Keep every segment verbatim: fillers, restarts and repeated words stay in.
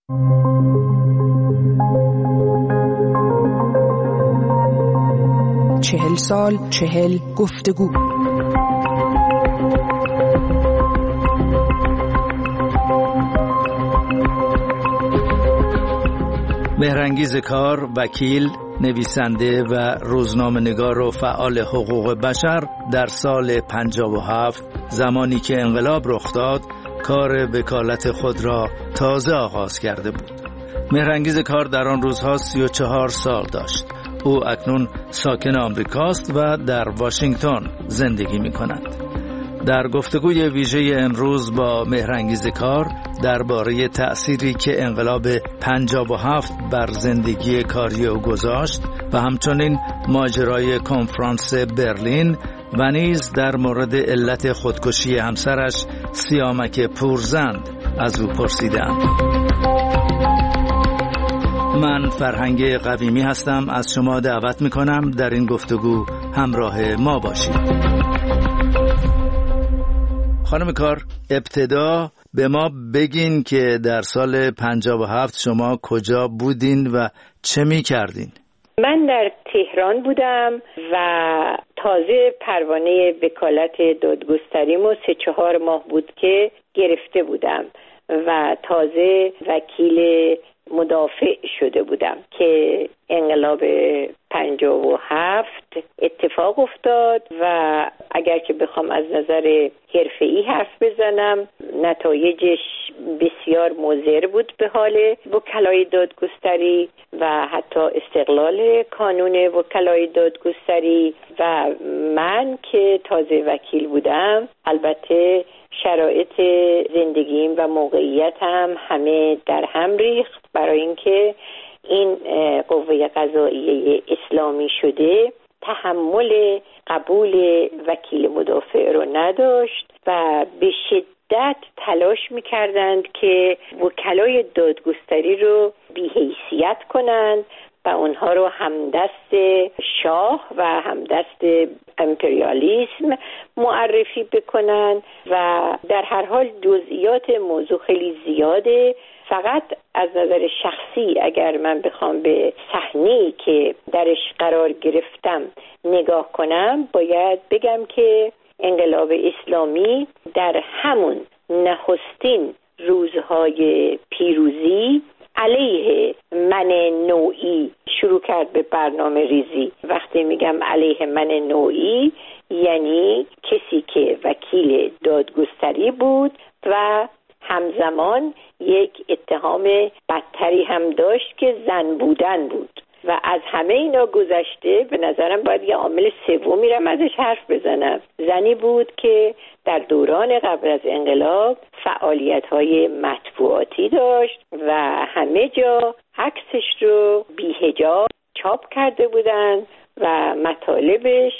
چهل سال، چهل گفتگو. مهرانگیز کار، وکیل، نویسنده و روزنامه‌نگار و فعال حقوق بشر در سال پنجاه و هفت زمانی که انقلاب رخ داد کار وکالت خود را تازه آغاز کرده بود. مهرانگیز کار در آن روزها سی و چهار سال داشت. او اکنون ساکن آمریکاست و در واشنگتن زندگی می کند. در گفتگوی ویژه امروز با مهرانگیز کار درباره تأثیری که انقلاب پنجاه و هفت بر زندگی کاری او گذاشت و همچنین ماجرای کنفرانس برلین و نیز در مورد علت خودکشی همسرش سیامک پورزند از او پرسیدم. من فرهنگ قویمی هستم، از شما دعوت میکنم در این گفتگو همراه ما باشید. خانم کار، ابتدا به ما بگین که در سال پنجاه و هفت شما کجا بودین و چه می کردین؟ من در تهران بودم و تازه پروانه وکالت دادگستریمو سه چهار ماه بود که گرفته بودم و تازه وکیل مدافع شده بودم که انقلاب پنجاه و هفت اتفاق افتاد و اگر که بخوام از نظر حرفه‌ای حرف بزنم نتایجش بسیار مضر بود به حال وکلای دادگستری و حتی استقلال کانون وکلای دادگستری و من که تازه وکیل بودم البته شرایط زندگیم و موقعیتم همه در هم ریخت برای اینکه این قوه قضاییه اسلامی شده تحمل قبول وکیل مدافع رو نداشت و به شدت تلاش می‌کردند که وکلای دادگستری رو بی‌حیثیت کنند و اونها رو همدست شاه و همدست امپریالیسم معرفی بکنن و در هر حال جزئیات موضوع خیلی زیاده. فقط از نظر شخصی اگر من بخوام به صحنه‌ای که درش قرار گرفتم نگاه کنم باید بگم که انقلاب اسلامی در همون نخستین روزهای پیروزی علیه من نوعی شروع کرد به برنامه ریزی. وقتی میگم علیه من نوعی یعنی کسی که وکیل دادگستری بود و همزمان یک اتهام بدتری هم داشت که زن بودن بود و از همه اینا گذشته به نظرم باید یه عامل سومی رو ازش حرف بزنم. زنی بود که در دوران قبل از انقلاب فعالیت‌های مطبوعاتی داشت و همه جا عکسش رو بی‌حجاب چاپ کرده بودن و مطالبش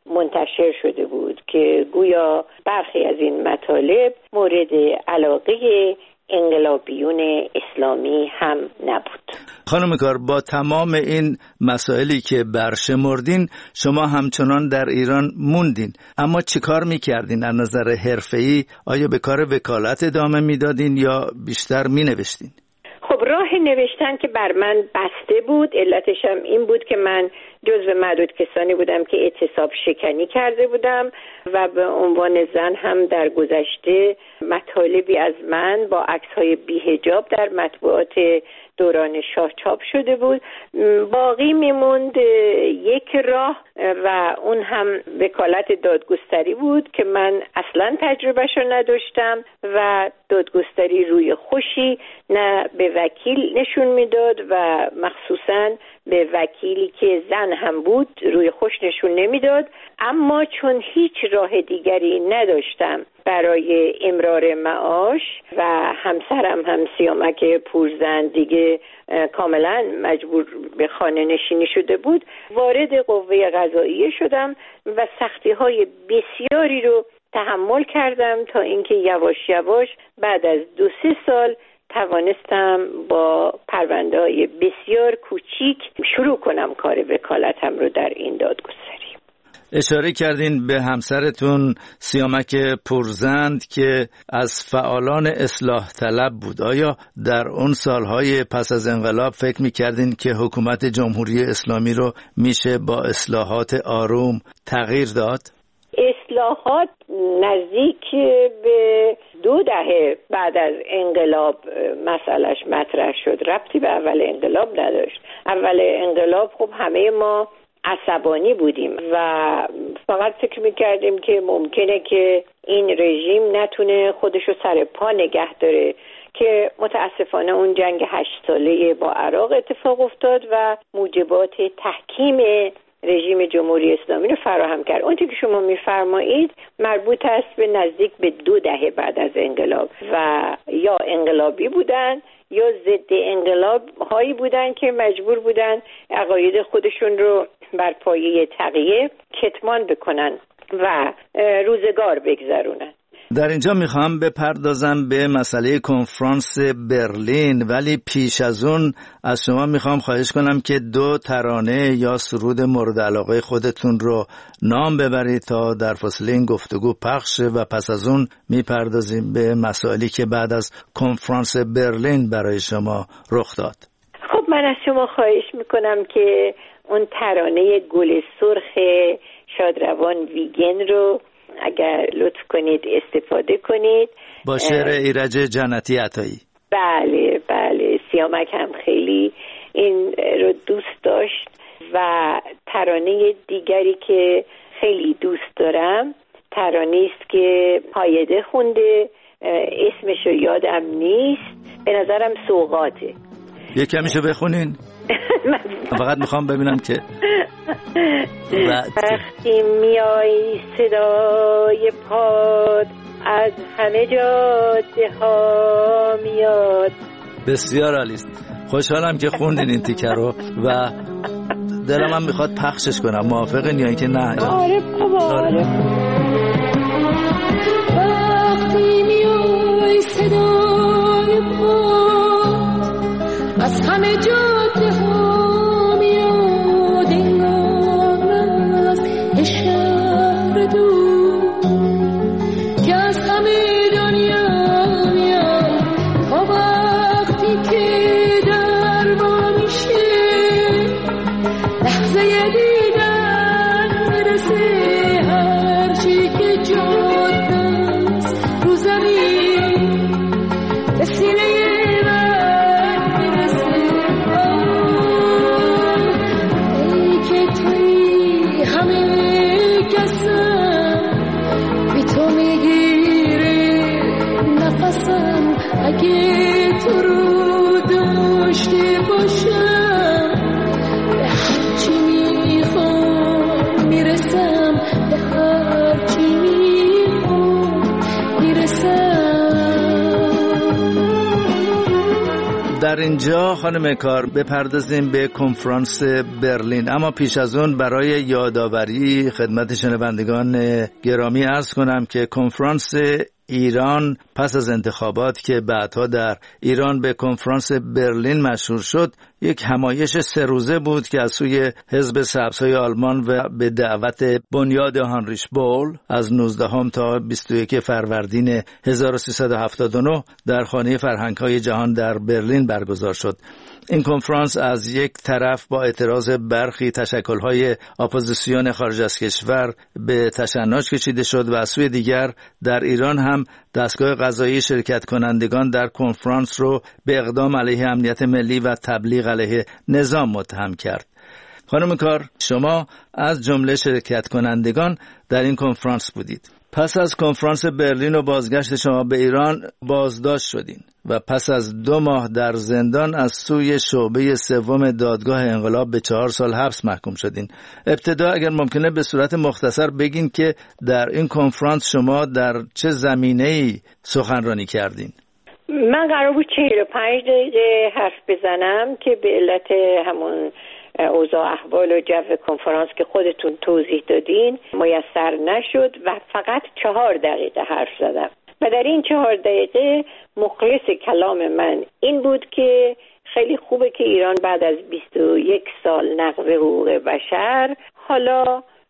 منتشر شده بود که گویا برخی از این مطالب مورد علاقه انقلابیون اسلامی هم نبود. خانم کار، با تمام این مسائلی که برشمردین شما همچنان در ایران موندین، اما چه کار میکردین از نظر حرفه‌ای؟ آیا به کار وکالت ادامه میدادین یا بیشتر مینوشتین؟ خب راه نوشتن که بر من بسته بود. علتش هم این بود که من جزو معدود کسانی بودم که اعتصاب شکنی کرده بودم و به عنوان زن هم در گذشته مطالبی از من با عکس‌های بی‌حجاب در مطبوعات دوران شاه چاپ شده بود. باقی میموند یک راه و اون هم وکالت دادگستری بود که من اصلا تجربهشو نداشتم و دادگستری روی خوشی نه به وکیل نشون میداد و مخصوصا به وکیلی که زن هم بود روی خوش نشون نمیداد. اما چون هیچ راه دیگری نداشتم برای امرار معاش و همسرم هم سیامک پورزند دیگه کاملا مجبور به خانه نشینی شده بود، وارد قوه قضاییه شدم و سختی های بسیاری رو تحمل کردم تا اینکه یواش یواش بعد از دو سه سال توانستم با پرونده‌های بسیار کوچیک شروع کنم کار وکالتم رو در این دادگستری. اشاره کردین به همسرتون سیامک پرزند که از فعالان اصلاح طلب بود. آیا در اون سالهای پس از انقلاب فکر می‌کردین که حکومت جمهوری اسلامی رو میشه با اصلاحات آروم تغییر داد؟ اصلاحات نزدیک به دو دهه بعد از انقلاب مسئلهش مطرح شد. ربطی به اول انقلاب نداشت. اول انقلاب خب همه ما عصبانی بودیم و فقط فکر میکردیم که ممکنه که این رژیم نتونه خودشو سر پا نگه داره، که متاسفانه اون جنگ هشت ساله با عراق اتفاق افتاد و موجبات تحکیم رژیم جمهوری اسلامی رو فراهم کرد. اون چیزی که شما میفرمایید مربوط است به نزدیک به دو دهه بعد از انقلاب و یا انقلابی بودن یا ضد انقلاب هایی بودن که مجبور بودن عقاید خودشون رو بر پایه تقیه کتمان بکنن و روزگار بگذرونن. در اینجا میخوام بپردازم به مسئله کنفرانس برلین، ولی پیش از اون از شما میخوام خواهش کنم که دو ترانه یا سرود مورد علاقه خودتون رو نام ببرید تا در فاصله این گفتگو پخش و پس از اون میپردازیم به مسائلی که بعد از کنفرانس برلین برای شما رخ داد. خب من از شما خواهش میکنم که اون ترانه گل سرخ شادروان ویگن رو اگر لطف کنید استفاده کنید، با شعر ایرج جنتی عطایی. بله بله، سیامک هم خیلی این رو دوست داشت. و ترانه دیگری که خیلی دوست دارم ترانه است که هایده خونده، اسمشو یادم نیست، به نظرم سوغاته. یکمیشو بخونین. فقط میخوام ببینم که وقتی میای صدای پاد از همه جاده ها میاد. بسیار عالی است. خوشحالم که خوندین این تیکه رو و دلم هم میخواد پخشش کنم. موافقین یا اینکه نه؟ آره بابا آره. وقتی میای صدای پاد از همه جاده ها میاد، انگار از شهر دور که از همه دنیا میاد، تا وقتی که در با میشه لحظه دیدن برسه، هرچی که جاده است رو زمین به سینه اگه تو رو داشته باشم، به هرچی میخوام میرسم، به هرچی میخوام میرسم. در اینجا خانم کار بپردازیم به کنفرانس برلین، اما پیش از اون برای یادآوری خدمت شنوندگان گرامی عرض کنم که کنفرانس ایران پس از انتخابات که بعدها در ایران به کنفرانس برلین مشهور شد، یک همایش سه روزه بود که از سوی حزب سبزهای آلمان و به دعوت بنیاد هانریش بول از نوزدهم تا بیست و یک فروردین هزار و سیصد و هفتاد و نه در خانه فرهنگ‌های جهان در برلین برگزار شد. این کنفرانس از یک طرف با اعتراض برخی تشکل‌های اپوزیسیون خارج از کشور به تشنج کشیده شد و از سوی دیگر در ایران هم دستگاه قضایی شرکت کنندگان در کنفرانس رو به اقدام علیه امنیت ملی و تبلیغ علیه نظام متهم کرد. خانم کار، شما از جمله شرکت کنندگان در این کنفرانس بودید. پس از کنفرانس برلین و بازگشت شما به ایران بازداشت شدین و پس از دو ماه در زندان از سوی شعبه سوم دادگاه انقلاب به چهار سال حبس محکوم شدین. ابتدا اگر ممکنه به صورت مختصر بگین که در این کنفرانس شما در چه زمینه‌ای سخنرانی کردین؟ من قرار بود چهل و پنج دقیقه حرف بزنم که به علت همون اوضاع احوال و جو کنفرانس که خودتون توضیح دادین میسر نشد و فقط چهار دقیقه حرف زدم و در این چهار دقیقه مخلص کلام من این بود که خیلی خوبه که ایران بعد از بیست و یک سال نقض حقوق بشر حالا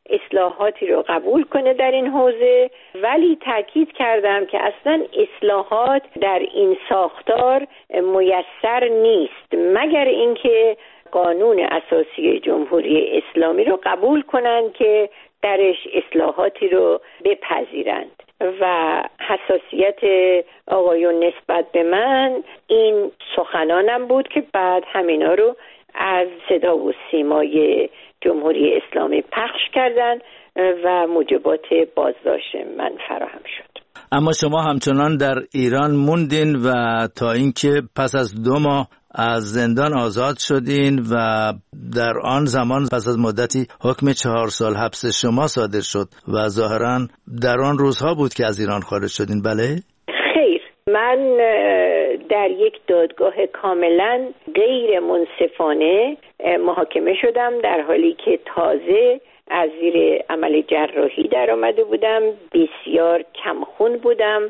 اصلاحاتی رو قبول کنه در این حوزه، ولی تاکید کردم که اصلا اصلاحات در این ساختار میسر نیست مگر اینکه قانون اساسی جمهوری اسلامی رو قبول کنند که درش اصلاحاتی رو بپذیرند و حساسیت آقایون نسبت به من این سخنانم بود که بعد همینا رو از صدا و سیمای جمهوری اسلامی پخش کردن و موجبات بازداشت من فراهم شد. اما شما همچنان در ایران موندین و تا اینکه پس از دو ماه از زندان آزاد شدین و در آن زمان پس از مدتی حکم چهار سال حبس شما صادر شد و ظاهراً در آن روزها بود که از ایران خارج شدین. بله؟ خیر، من در یک دادگاه کاملا غیر منصفانه محاکمه شدم در حالی که تازه از زیر عمل جراحی در آمده بودم، بسیار کمخون بودم،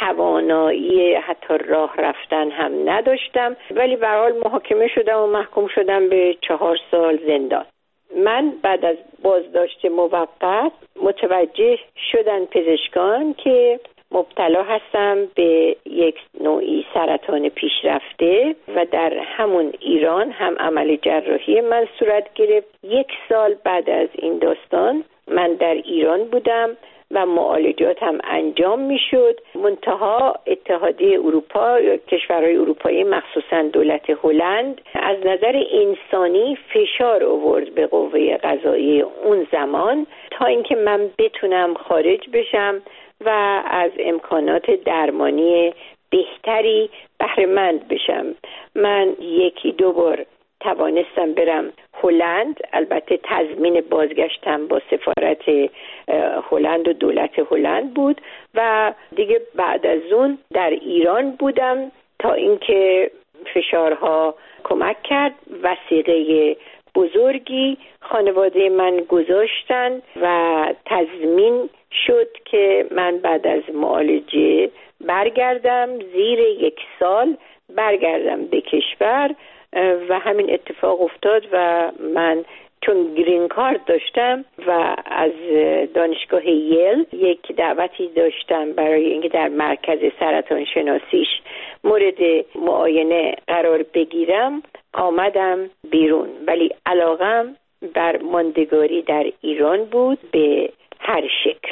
توانایی حتی راه رفتن هم نداشتم، ولی به هر حال محاکمه شدم و محکوم شدم به چهار سال زندان. من بعد از بازداشت موقت متوجه شدن پزشکان که مبتلا هستم به یک نوعی سرطان پیشرفته و در همون ایران هم عمل جراحی من صورت گرفت. یک سال بعد از این داستان من در ایران بودم و معالجات هم انجام می شد. منتها اتحادیه اروپا یا کشورهای اروپایی مخصوصا دولت هلند از نظر انسانی فشار آورد به قوه قضاییه اون زمان تا اینکه من بتونم خارج بشم و از امکانات درمانی بهتری بهره مند بشم. من یکی دو بار توانستم برم هلند، البته تضمین بازگشتم با سفارت هلند و دولت هلند بود و دیگه بعد از اون در ایران بودم تا اینکه فشارها کمک کرد. وثیقه بزرگی خانواده من گذاشتن و تضمین شد که من بعد از معالجه برگردم، زیر یک سال برگردم به کشور و همین اتفاق افتاد و من چون گرین کارت داشتم و از دانشگاه یل یک دعوتی داشتم برای اینکه در مرکز سرطان شناسیش مورد معاینه قرار بگیرم، آمدم بیرون، ولی علاقم بر ماندگاری در ایران بود به هر شکل.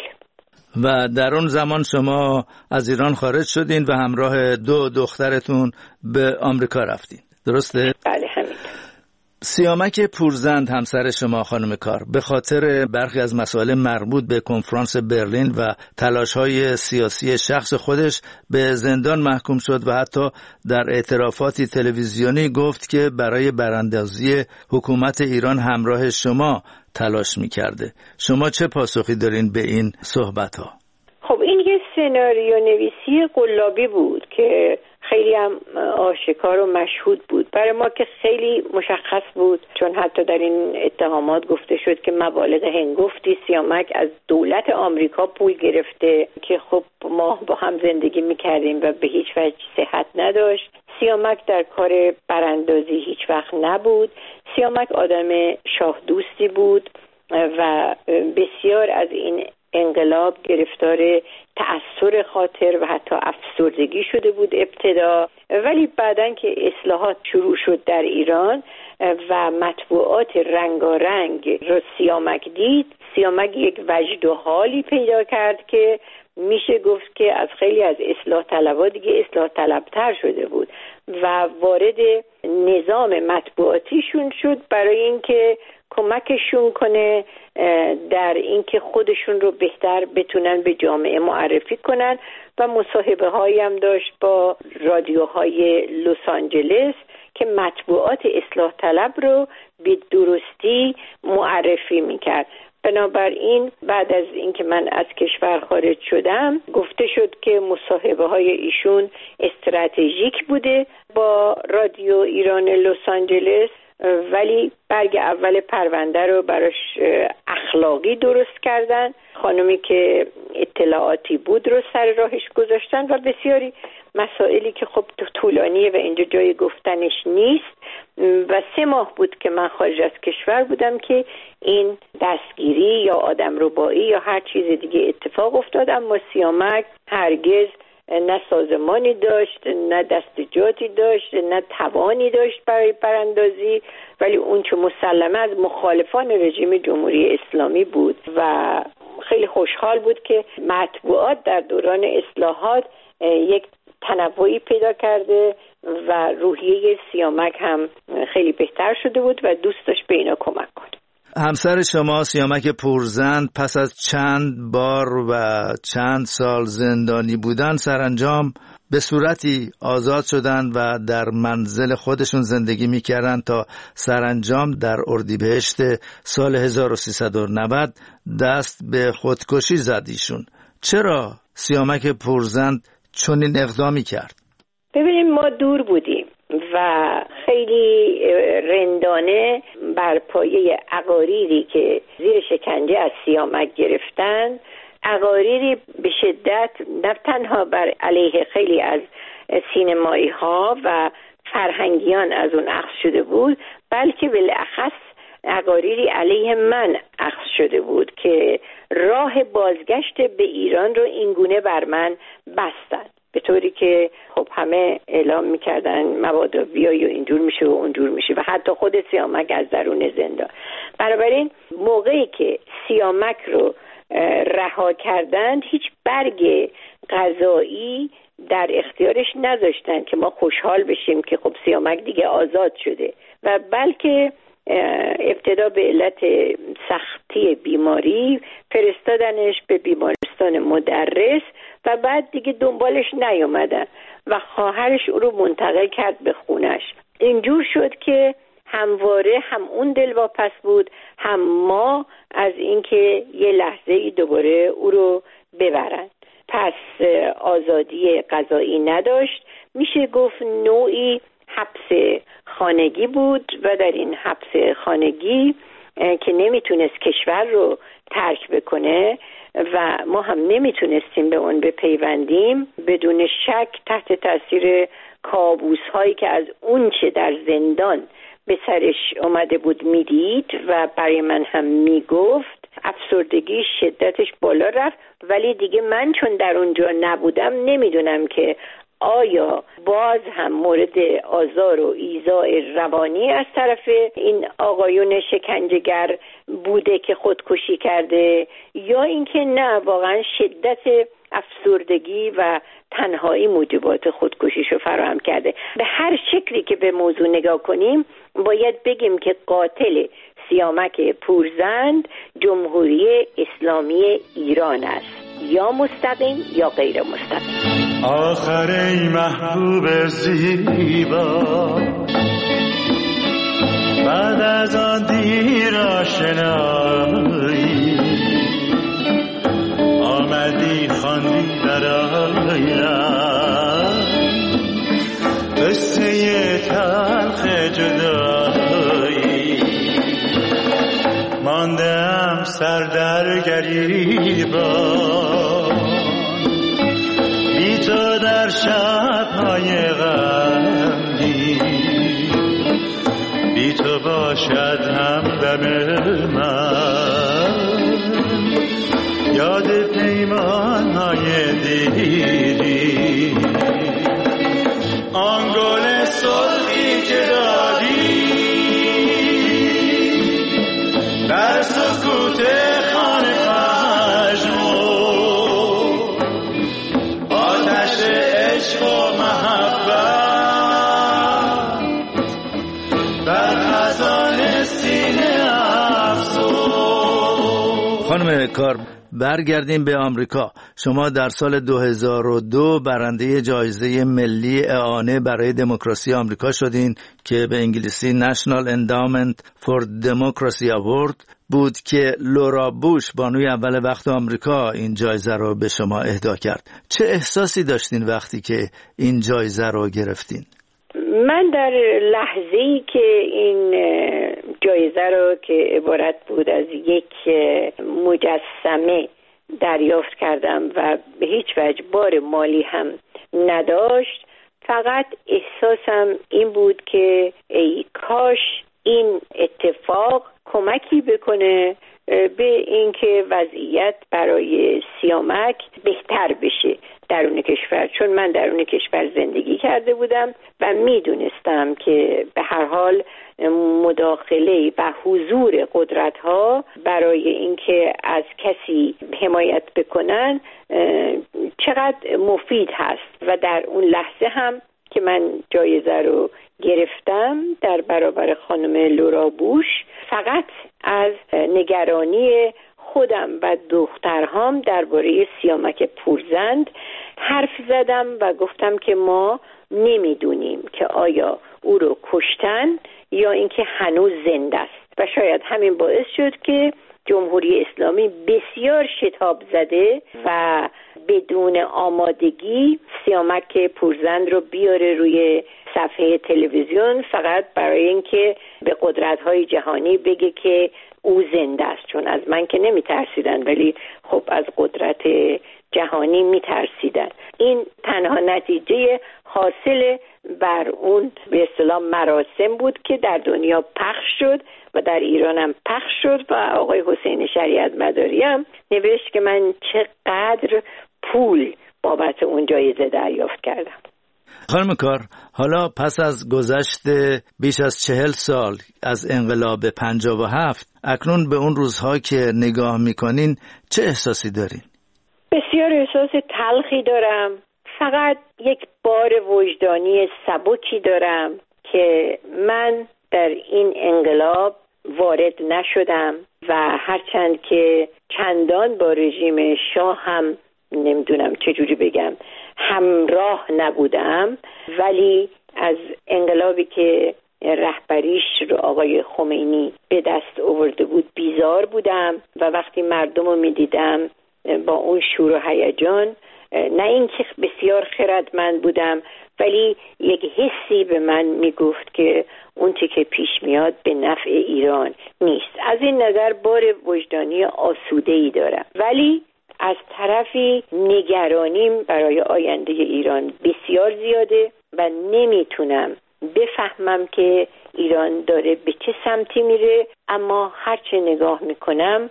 و در اون زمان شما از ایران خارج شدین و همراه دو دخترتون به آمریکا رفتین، درسته؟ بله همین. سیامک پورزند همسر شما خانم کار به خاطر برخی از مسائل مربوط به کنفرانس برلین و تلاش‌های سیاسی شخص خودش به زندان محکوم شد و حتی در اعترافاتی تلویزیونی گفت که برای براندازی حکومت ایران همراه شما تلاش می‌کرده. شما چه پاسخی دارین به این صحبت‌ها؟ خب این یه سناریو نویسی قلابی بود که خیلی هم آشکار و مشهود بود برای ما، که خیلی مشخص بود، چون حتی در این اتهامات گفته شد که مبالغ هنگفتی سیامک از دولت آمریکا پول گرفته که خب ما با هم زندگی میکردیم و به هیچ وجه صحت نداشت. سیامک در کار براندازی هیچ وقت نبود. سیامک آدم شاه دوستی بود و بسیار از این انقلاب گرفتار تأثیر خاطر و حتی افسردگی شده بود ابتدا، ولی بعدن که اصلاحات شروع شد در ایران و مطبوعات رنگارنگ رو سیامک دید، سیامک یک وجد و حالی پیدا کرد که میشه گفت که از خیلی از اصلاح طلبها دیگه اصلاح طلبتر شده بود و وارد نظام مطبوعاتیشون شد برای اینکه کمکشون کنه در اینکه خودشون رو بهتر بتونن به جامعه معرفی کنن و مصاحبه هایی هم داشت با رادیوهای لس آنجلس که مطبوعات اصلاح طلب رو به درستی معرفی میکرد. بنابراین بعد از اینکه من از کشور خارج شدم گفته شد که مصاحبه های ایشون استراتژیک بوده با رادیو ایران لس آنجلس، ولی برگ اول پرونده رو براش اخلاقی درست کردن. خانمی که اطلاعاتی بود رو سر راهش گذاشتن و بسیاری مسائلی که خب طولانیه و اینجا جای گفتنش نیست. و سه ماه بود که من خارج از کشور بودم که این دستگیری یا آدمربایی یا هر چیز دیگه اتفاق افتاد. اما سیامک هرگز نه سازمانی داشت، نه دستجاتی داشت، نه توانی داشت برای براندازی، ولی اون چه مسلمه از مخالفان رژیم جمهوری اسلامی بود و خیلی خوشحال بود که مطبوعات در دوران اصلاحات یک تنوعی پیدا کرده و روحیه سیامک هم خیلی بهتر شده بود و دوست داشت به اینا کمک کنه. همسر شما سیامک پورزند پس از چند بار و چند سال زندانی بودن سرانجام به صورتی آزاد شدند و در منزل خودشون زندگی میکردند تا سرانجام در اردیبهشت سال هزار و سیصد و نود دست به خودکشی زد ایشون. چرا سیامک پورزند چنین اقدامی کرد؟ ببینیم ما دور بودیم و خیلی رندانه بر پایه عقاریری که زیر شکنجه از سیامک گرفتن، عقاریری به شدت نه تنها بر علیه خیلی از سینمایی ها و فرهنگیان از اون اخذ شده بود، بلکه بالاخص عقاریری علیه من اخذ شده بود که راه بازگشت به ایران رو اینگونه بر من بستند، به طوری که خب همه اعلام میکردن مبادا بیایی و اینجور میشه و اونجور میشه و حتی خود سیامک از درون زندان. بنابراین موقعی که سیامک رو رها کردند هیچ برگ قضایی در اختیارش نذاشتن که ما خوشحال بشیم که خب سیامک دیگه آزاد شده، و بلکه ابتدا به علت سختی بیماری فرستادنش به بیمارستان مدرس و بعد دیگه دنبالش نیومدن و خواهرش او رو منتقل کرد به خونش. اینجور شد که همواره هم اون دلواپس بود هم ما از اینکه یه لحظه ای دوباره او رو ببرن. پس آزادی قضایی نداشت، میشه گفت نوعی حبس خانگی بود و در این حبس خانگی که نمیتونست کشور رو ترک بکنه و ما هم نمیتونستیم به اون بپیوندیم، بدون شک تحت تاثیر کابوس هایی که از اون چه در زندان به سرش اومده بود میدید و برای من هم میگفت، افسردگی شدتش بالا رفت. ولی دیگه من چون در اونجا نبودم نمیدونم که آیا باز هم مورد آزار و ایذاء روانی از طرف این آقایون شکنجهگر بوده که خودکشی کرده، یا اینکه نه واقعا شدت افسردگی و تنهایی موجبات خودکشیشو فراهم کرده. به هر شکلی که به موضوع نگاه کنیم باید بگیم که قاتل سیامک پورزند جمهوری اسلامی ایران است، یا مستقیم یا غیر مستقیم. آخر ای محبوب زیبا، بعد از آن دیر آشنایی آمدی خواندی برایم قصه تلخ جدایی، ماندم سر در گریبان بی تو در شب‌های غمگین، بی تو باشد همدم من یاد پیمان‌های دیری، آن گل سرخی که دادی در سکوت خانه خشمو، آتش عشق و محبت در خزان سینه افسون. خانم کار، برگردیم به آمریکا. شما در سال دو هزار و دو برنده جایزه ملی اعانه برای دموکراسی آمریکا شدین که به انگلیسی National Endowment for Democracy Award بود که لورا بوش بانوی اول وقت آمریکا این جایزه رو به شما اهدا کرد. چه احساسی داشتین وقتی که این جایزه رو گرفتین؟ من در لحظه‌ای که این جایزه رو که عبارت بود از یک مجسمه دریافت کردم و به هیچ وجه بار مالی هم نداشت، فقط احساسم این بود که ای کاش این اتفاق کمکی بکنه به اینکه وضعیت برای سیامک بهتر بشه درون کشور، چون من درون کشور زندگی کرده بودم و میدونستم که به هر حال مداخله و حضور قدرت‌ها برای اینکه از کسی حمایت بکنن چقدر مفید هست. و در اون لحظه هم که من جایزه رو گرفتم در برابر خانم لورا بوش، فقط از نگرانی خودم و دخترهام درباره سیامک پورزند حرف زدم و گفتم که ما نمیدونیم که آیا او رو کشتن یا اینکه هنوز زنده است و شاید همین باعث شد که جمهوری اسلامی بسیار شتاب زده و بدون آمادگی سیامک پورزند رو بیاره روی صفحه تلویزیون فقط برای اینکه به قدرت‌های جهانی بگه که او زنده است. چون از من که نمی ترسیدن ولی خب از قدرت جهانی می ترسیدن. این تنها نتیجه حاصل بر اون به اصطلاح مراسم بود که در دنیا پخش شد و در ایران هم پخش شد و آقای حسین شریعت مداری هم نوشت که من چقدر پول بابت اون جایزه دریافت کردم. خانم کار، حالا پس از گذشت بیش از چهل سال از انقلاب پنجاه و هفت اکنون به اون روزها که نگاه میکنین چه احساسی دارین؟ بسیار احساس تلخی دارم. فقط یک بار وجدانی سبکی دارم که من در این انقلاب وارد نشدم و هرچند که چندان با رژیم شاه هم نمیدونم چجوری بگم همراه نبودم، ولی از انقلابی که رهبریش رو آقای خمینی به دست آورده بود بیزار بودم و وقتی مردم رو میدیدم با اون شور و هیجان، نه اینکه بسیار خردمند بودم ولی یک حسی به من میگفت که اون چی که پیش میاد به نفع ایران نیست. از این نظر بار وجدانی آسوده‌ای دارم، ولی از طرفی نگرانیم برای آینده ایران بسیار زیاده و نمیتونم بفهمم که ایران داره به چه سمتی میره، اما هرچه نگاه میکنم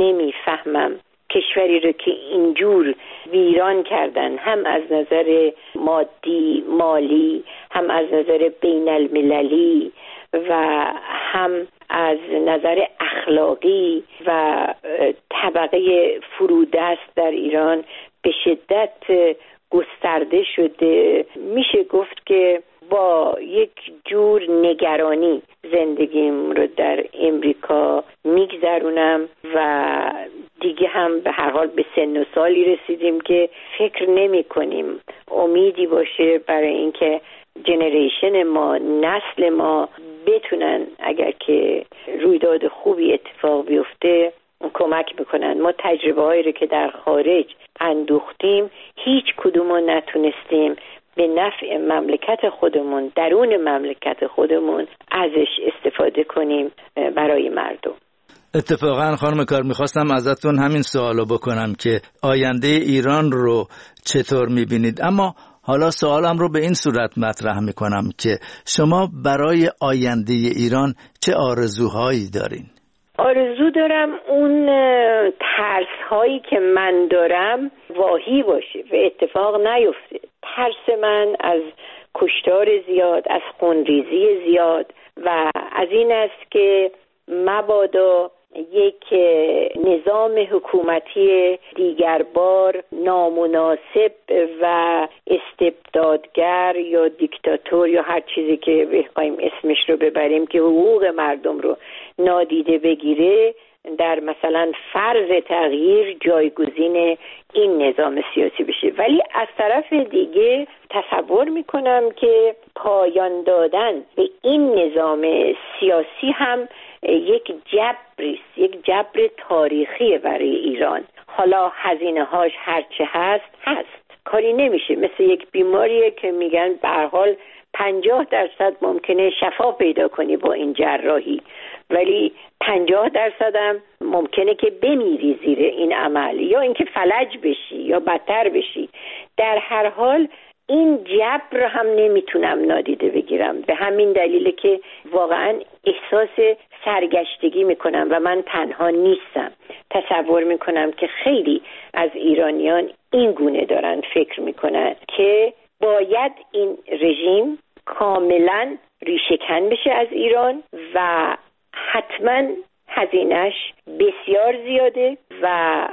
نمیفهمم کشوری رو که اینجور ویران کردن، هم از نظر مادی مالی، هم از نظر بین المللی و هم از نظر اخلاقی و طبقه فرودست در ایران به شدت گسترده شده. میشه گفت که با یک جور نگرانی زندگیم رو در امریکا میگذرونم و دیگه هم به هر حال به سن و سالی رسیدیم که فکر نمی کنیم امیدی باشه برای اینکه جنریشن ما، نسل ما بتونن اگر که رویداد خوبی اتفاق بیفته کمک بکنن. ما تجربه هایی رو که در خارج اندوختیم هیچ کدوم رو نتونستیم به نفع مملکت خودمون، درون مملکت خودمون ازش استفاده کنیم برای مردم. اتفاقا خانم کار میخواستم ازتون همین سوالو بکنم که آینده ایران رو چطور میبینید، اما حالا سوالم رو به این صورت مطرح میکنم که شما برای آینده ایران چه آرزوهایی دارین؟ آرزو دارم اون ترس هایی که من دارم واهی باشه و اتفاق نیفته. ترس من از کشتار زیاد، از خونریزی زیاد و از این است که مبادا یک نظام حکومتی دیگر بار نامناسب و استبدادگر یا دیکتاتور یا هر چیزی که بخوایم اسمش رو ببریم که حقوق مردم رو نادیده بگیره در مثلا فرض تغییر جایگزین این نظام سیاسی بشه. ولی از طرف دیگه تصور میکنم که پایان دادن به این نظام سیاسی هم یک جبریست، یک جبر تاریخی برای ایران. حالا هزینه هاش هرچه هست هست، کاری نمیشه. مثل یک بیماریه که میگن به هر حال پنجاه درصد ممکنه شفا پیدا کنی با این جراحی، ولی پنجاه درصد هم ممکنه که بمیری زیر این عمل یا اینکه فلج بشی یا بدتر بشی. در هر حال این جبر هم نمیتونم نادیده بگیرم، به همین دلیله که واقعا احساس سرگشتگی میکنم و من تنها نیستم. تصور میکنم که خیلی از ایرانیان این گونه دارن فکر میکنن که باید این رژیم کاملا ریشه‌کن بشه از ایران و حتما هزینه‌اش بسیار زیاده و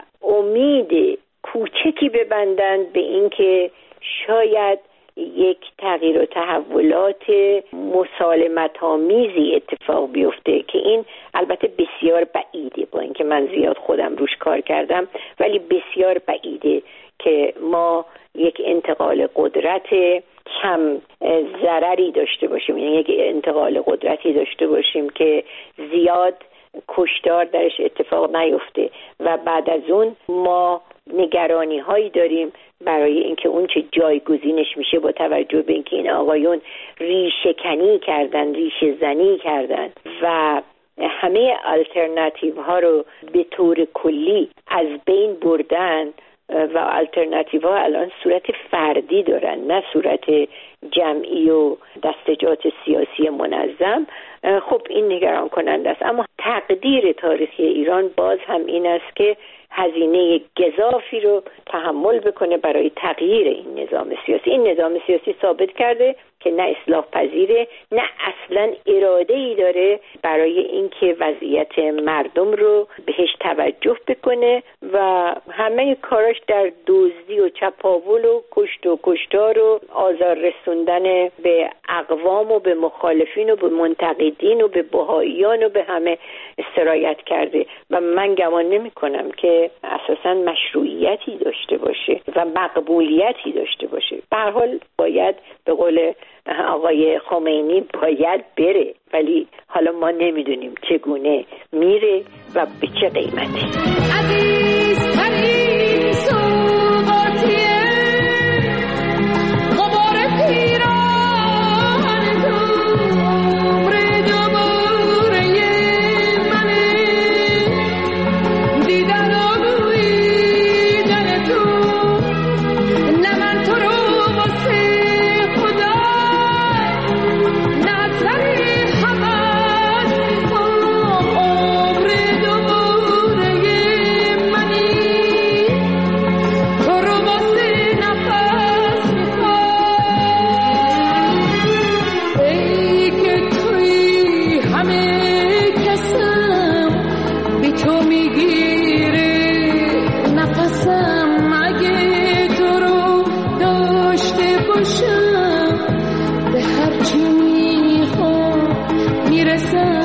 امید کوچکی ببندند به اینکه شاید یک تغییر و تحولات مسالمت‌آمیزی اتفاق بیفته که این البته بسیار بعیده، با اینکه من زیاد خودم روش کار کردم ولی بسیار بعیده که ما یک انتقال قدرت کم ضرری داشته باشیم، یعنی یک انتقال قدرتی داشته باشیم که زیاد کشتار درش اتفاق نیفته و بعد از اون ما نگرانی هایی داریم برای اینکه اون چه جایگزینش میشه با توجه به اینکه این آقایون ریشه کنی کردن، ریشه زنی کردن و همه آلترناتیو ها رو به طور کلی از بین بردن و آلترناتیو ها الان صورت فردی دارن نه صورت جمعی و دستجات سیاسی منظم. خب این نگران کننده است، اما تقدیر تاریخی ایران باز هم این است که هزینه گزافی رو تحمل بکنه برای تغییر این نظام سیاسی. این نظام سیاسی ثابت کرده که نه اصلاح پذیره، نه اصلا اراده ای داره برای اینکه وضعیت مردم رو بهش توجه بکنه و همه کاراش در دزدی و چپاول و کشت و کشتار و آزار رسوندن به اقوام و به مخالفین و به منتقدین و به بهائیان و به همه سرایت کرده و من گمان نمی کنم که اساساً مشروعیتی داشته باشه و مقبولیتی داشته باشه. به هر حال باید به قول آقای خمینی باید بره، ولی حالا ما نمیدونیم چگونه میره و به چه قیمتی. عزیزترین سوقاتیه غبار پیران تو عمر دوباره منه دیدن و بویدن تو نه من تو رو واسه خدا نه سری حوض میخوام عمر دوباره منی تو رو واسه نفس میخوام ای که توی همه کسم بی تو میگیره نفسم اگه تو رو داشته باشم به هرچی میخوام میرسم